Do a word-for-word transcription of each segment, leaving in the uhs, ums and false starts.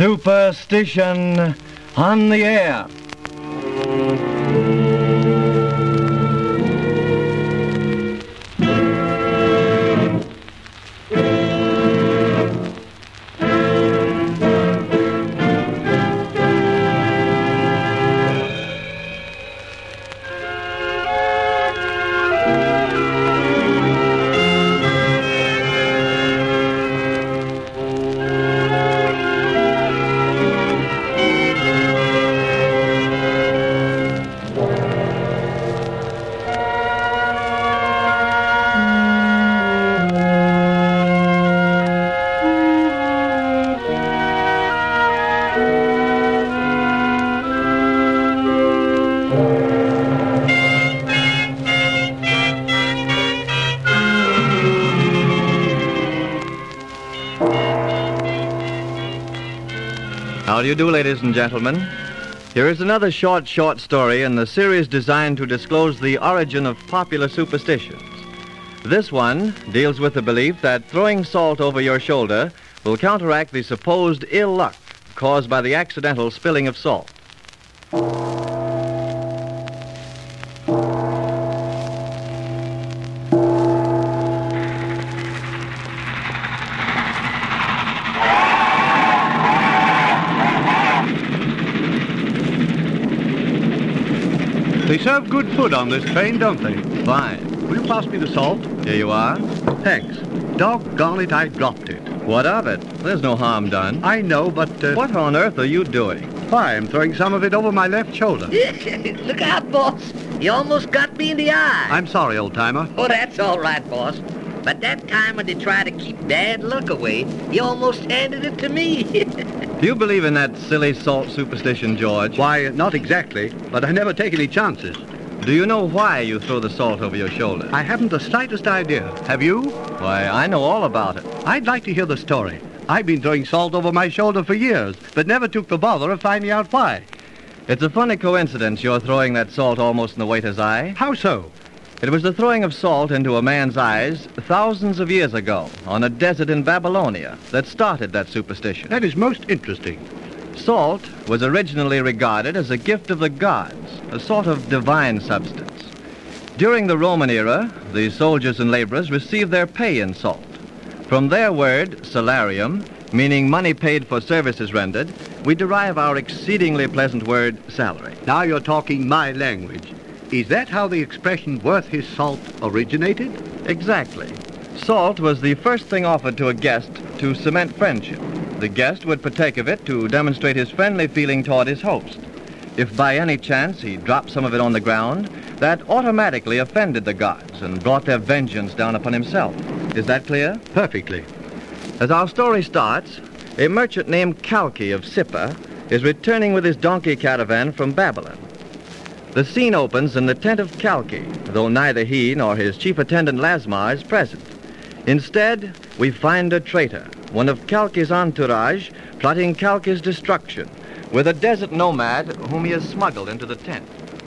Superstition on the air. How do you do, ladies and gentlemen? Here is another short, short story in the series designed to disclose the origin of popular superstitions. This one deals with the belief that throwing salt over your shoulder will counteract the supposed ill luck caused by the accidental spilling of salt. They serve good food on this train, don't they? Fine. Will you pass me the salt? Here you are. Thanks. Doggone it, I dropped it. What of it? There's no harm done. I know, but... Uh, What on earth are you doing? Why, I'm throwing some of it over my left shoulder. Look out, boss. You almost got me in the eye. I'm sorry, old-timer. Oh, that's all right, boss. But that time when they tried to keep bad luck away, you almost handed it to me. Do you believe in that silly salt superstition, George? Why, not exactly, but I never take any chances. Do you know why you throw the salt over your shoulder? I haven't the slightest idea. Have you? Why, I know all about it. I'd like to hear the story. I've been throwing salt over my shoulder for years, but never took the bother of finding out why. It's a funny coincidence you're throwing that salt almost in the waiter's eye. How so? It was the throwing of salt into a man's eyes thousands of years ago on a desert in Babylonia that started that superstition. That is most interesting. Salt was originally regarded as a gift of the gods, a sort of divine substance. During the Roman era, the soldiers and laborers received their pay in salt. From their word, salarium, meaning money paid for services rendered, we derive our exceedingly pleasant word, salary. Now you're talking my language. Is that how the expression worth his salt originated? Exactly. Salt was the first thing offered to a guest to cement friendship. The guest would partake of it to demonstrate his friendly feeling toward his host. If by any chance he dropped some of it on the ground, that automatically offended the gods and brought their vengeance down upon himself. Is that clear? Perfectly. As our story starts, a merchant named Kalki of Sippa is returning with his donkey caravan from Babylon. The scene opens in the tent of Kalki, though neither he nor his chief attendant Lasmar is present. Instead, we find a traitor, one of Kalki's entourage, plotting Kalki's destruction, with a desert nomad whom he has smuggled into the tent.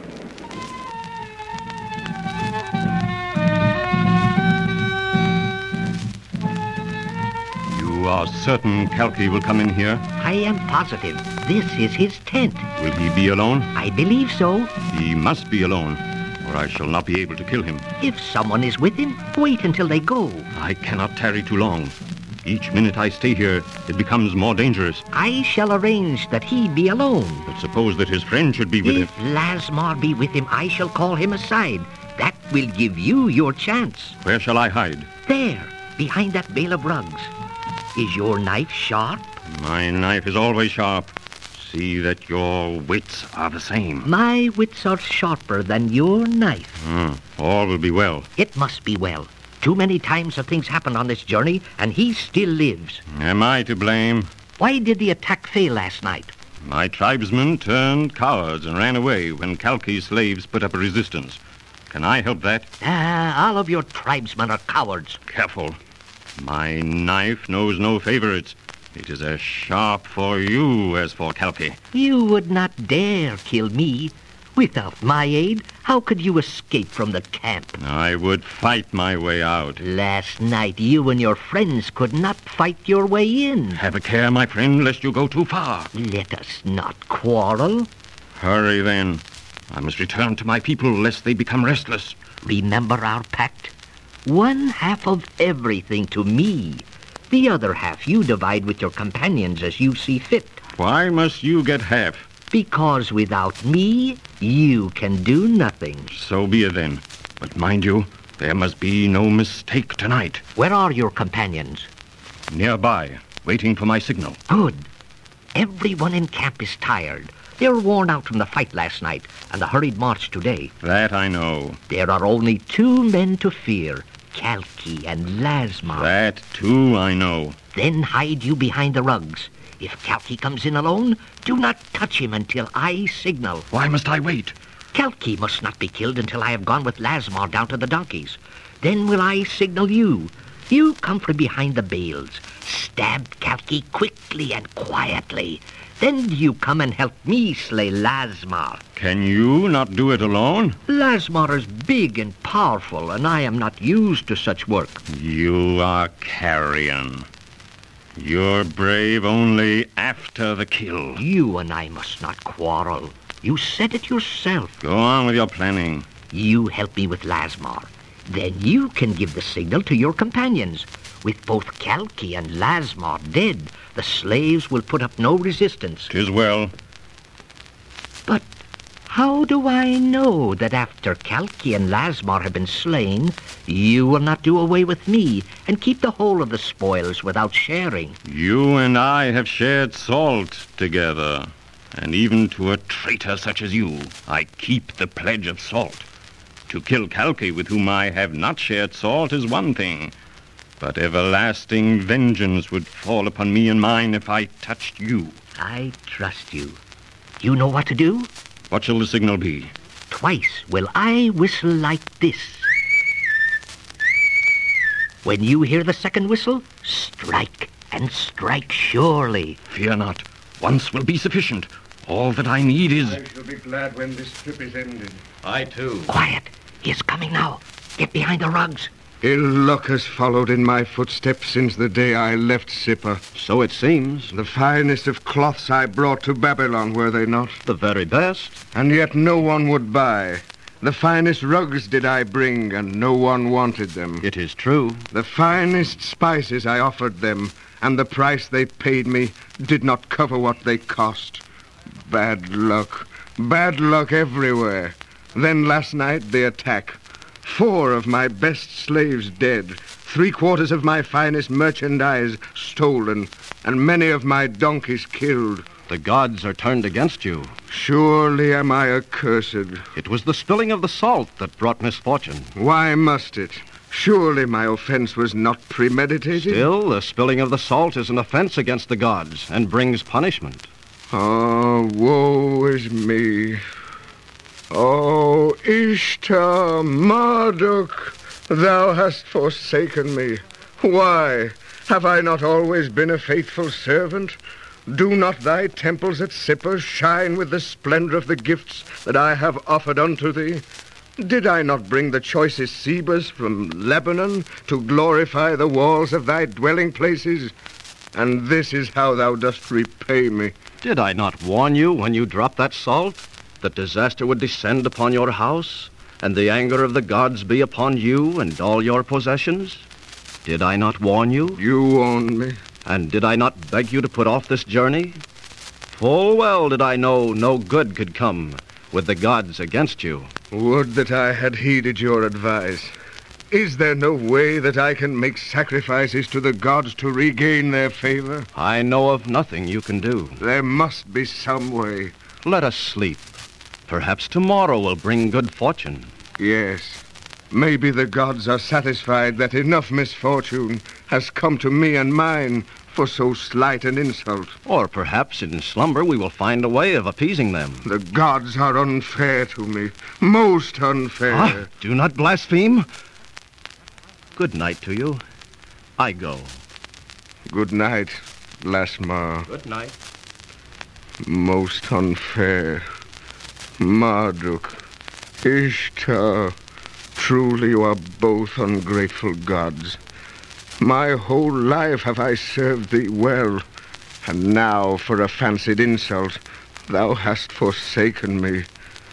You are certain Kalki will come in here? I am positive. This is his tent. Will he be alone? I believe so. He must be alone, or I shall not be able to kill him. If someone is with him, wait until they go. I cannot tarry too long. Each minute I stay here, it becomes more dangerous. I shall arrange that he be alone. But suppose that his friend should be with If him. Lasmar be with him, I shall call him aside. That will give you your chance. Where shall I hide? There, behind that bale of rugs. Is your knife sharp? My knife is always sharp. See that your wits are the same. My wits are sharper than your knife. Hmm, all will be well. It must be well. Too many times have things happened on this journey, and he still lives. Am I to blame? Why did the attack fail last night? My tribesmen turned cowards and ran away when Kalki's slaves put up a resistance. Can I help that? Ah, all of your tribesmen are cowards. Careful. My knife knows no favorites. It is as sharp for you as for Kalki. You would not dare kill me. Without my aid, how could you escape from the camp? I would fight my way out. Last night, you and your friends could not fight your way in. Have a care, my friend, lest you go too far. Let us not quarrel. Hurry, then. I must return to my people, lest they become restless. Remember our pact? One half of everything to me. The other half you divide with your companions as you see fit. Why must you get half? Because without me, you can do nothing. So be it then. But mind you, there must be no mistake tonight. Where are your companions? Nearby, waiting for my signal. Good. Everyone in camp is tired. They're worn out from the fight last night and the hurried march today. That I know. There are only two men to fear, Kalki and Lasmar. That, too, I know. Then hide you behind the rugs. If Kalki comes in alone, do not touch him until I signal. Why must I wait? Kalki must not be killed until I have gone with Lasmar down to the donkeys. Then will I signal you. You come from behind the bales. Stab Kalki quickly and quietly. Then you come and help me slay Lasmar. Can you not do it alone? Lasmar is big and powerful, and I am not used to such work. You are carrion. You're brave only after the kill. You and I must not quarrel. You said it yourself. Go on with your planning. You help me with Lasmar. Then you can give the signal to your companions. With both Kalki and Lasmar dead, the slaves will put up no resistance. 'Tis well. But how do I know that after Kalki and Lasmar have been slain, you will not do away with me and keep the whole of the spoils without sharing? You and I have shared salt together. And even to a traitor such as you, I keep the pledge of salt. To kill Kalki, with whom I have not shared salt, is one thing. But everlasting vengeance would fall upon me and mine if I touched you. I trust you. You know what to do? What shall the signal be? Twice will I whistle like this. When you hear the second whistle, strike, and strike surely. Fear not. Once will be sufficient. All that I need is... I shall be glad when this trip is ended. I, too. Quiet. He is coming now. Get behind the rugs. Ill luck has followed in my footsteps since the day I left Sippa. So it seems. The finest of cloths I brought to Babylon, were they not? The very best. And yet no one would buy. The finest rugs did I bring, and no one wanted them. It is true. The finest spices I offered them, and the price they paid me did not cover what they cost. Bad luck. Bad luck everywhere. Then last night, the attack. Four of my best slaves dead, three quarters of my finest merchandise stolen, and many of my donkeys killed. The gods are turned against you. Surely am I accursed. It was the spilling of the salt that brought misfortune. Why must it? Surely my offense was not premeditated? Still, the spilling of the salt is an offense against the gods and brings punishment. Oh, woe is me. Oh, Ishtar, Marduk, thou hast forsaken me. Why? Have I not always been a faithful servant? Do not thy temples at Sippa shine with the splendor of the gifts that I have offered unto thee? Did I not bring the choicest cedars from Lebanon to glorify the walls of thy dwelling places? And this is how thou dost repay me. Did I not warn you when you dropped that salt that disaster would descend upon your house, and the anger of the gods be upon you and all your possessions? Did I not warn you? You warned me. And did I not beg you to put off this journey? Full well did I know no good could come with the gods against you. Would that I had heeded your advice. Is there no way that I can make sacrifices to the gods to regain their favor? I know of nothing you can do. There must be some way. Let us sleep. Perhaps tomorrow will bring good fortune. Yes. Maybe the gods are satisfied that enough misfortune has come to me and mine for so slight an insult. Or perhaps in slumber we will find a way of appeasing them. The gods are unfair to me. Most unfair. Ah, do not blaspheme. Good night to you. I go. Good night, Lasmar. Good night. Most unfair. Marduk, Ishtar, truly you are both ungrateful gods. My whole life have I served thee well, and now for a fancied insult thou hast forsaken me.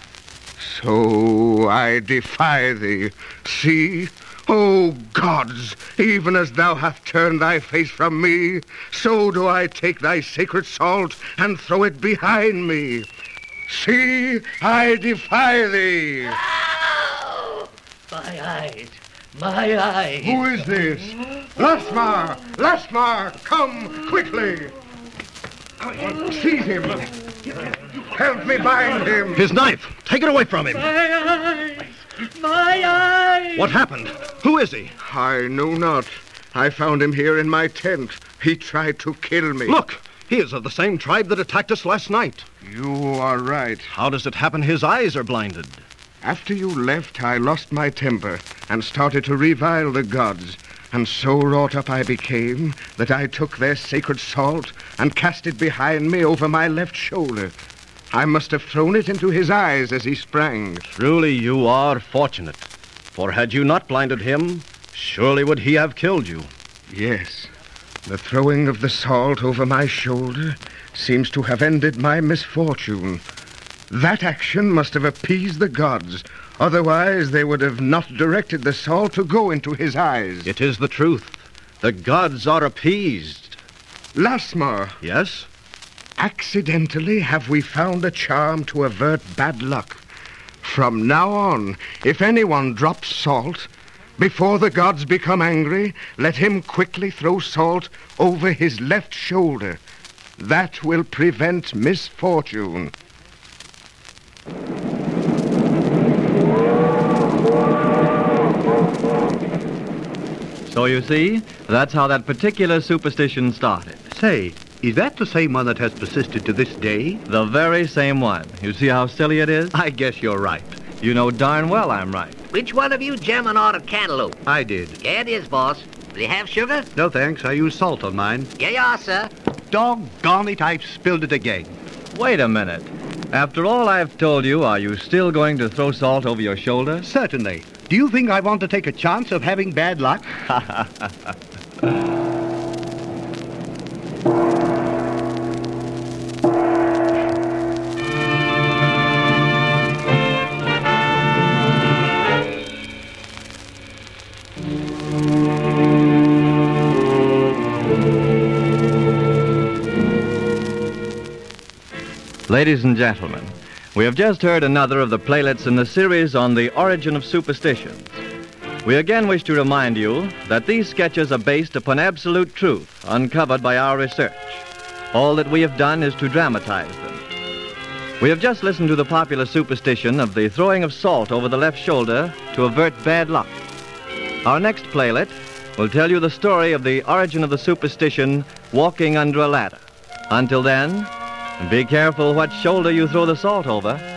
So I defy thee. See, O gods, even as thou hast turned thy face from me, so do I take thy sacred salt and throw it behind me. See, I defy thee. Ow! My eyes, my eyes. Who is this? Lasmar! Lasmar! Come quickly! Seize him! Help me bind him! His knife! Take it away from him! My eyes! My eyes! What happened? Who is he? I know not. I found him here in my tent. He tried to kill me. Look! He is of the same tribe that attacked us last night. You are right. How does it happen his eyes are blinded? After you left, I lost my temper and started to revile the gods. And so wrought up I became that I took their sacred salt and cast it behind me over my left shoulder. I must have thrown it into his eyes as he sprang. Truly you are fortunate. For had you not blinded him, surely would he have killed you. Yes, the throwing of the salt over my shoulder seems to have ended my misfortune. That action must have appeased the gods. Otherwise, they would have not directed the salt to go into his eyes. It is the truth. The gods are appeased. Lasmar, Yes? accidentally have we found a charm to avert bad luck. From now on, if anyone drops salt, before the gods become angry, let him quickly throw salt over his left shoulder. That will prevent misfortune. So you see, that's how that particular superstition started. Say, is that the same one that has persisted to this day? The very same one. You see how silly it is? I guess you're right. You know darn well I'm right. Which one of you gentlemen ordered cantaloupe? I did. Yeah, it is, boss. Will you have sugar? No thanks, I use salt on mine. Yeah, you are, sir. Doggone it, I've spilled it again. Wait a minute. After all I've told you, are you still going to throw salt over your shoulder? Certainly. Do you think I want to take a chance of having bad luck? Ladies and gentlemen, we have just heard another of the playlets in the series on the origin of superstitions. We again wish to remind you that these sketches are based upon absolute truth, uncovered by our research. All that we have done is to dramatize them. We have just listened to the popular superstition of the throwing of salt over the left shoulder to avert bad luck. Our next playlet will tell you the story of the origin of the superstition walking under a ladder. Until then, be careful what shoulder you throw the salt over.